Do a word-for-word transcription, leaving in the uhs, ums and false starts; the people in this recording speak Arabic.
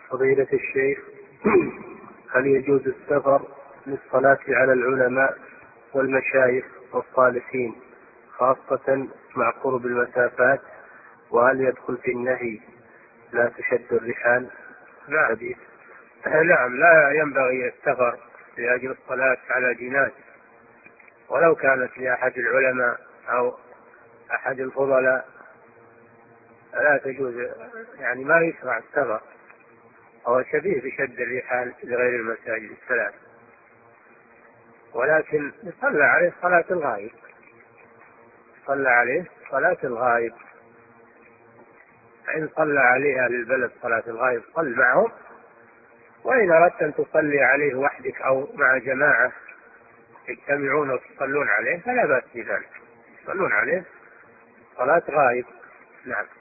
فضيلة الشيخ، هل يجوز السفر للصلاة على العلماء والمشايخ والصالحين خاصة مع قرب المسافات؟ وهل يدخل في النهي لا تشد الرحال؟ نعم. نعم، لا ينبغي السفر لأجل الصلاة على جناز ولو كانت لأحد العلماء أو أحد الفضلاء، لا تجوز، يعني ما يشرع السفر، هو شبيه بشد الرحال لغير المساجد الثلاث، ولكن يصلى عليه صلاة الغائب، صلى عليه صلاة الغائب، فإن صلى عليه أهل البلد صلاة الغائب صل معهم، وإن أردت أن تصلي عليه وحدك أو مع جماعة يجتمعون وتصلون عليه فلا بأس بذلك، يصلون عليه صلاة غائب. نعم.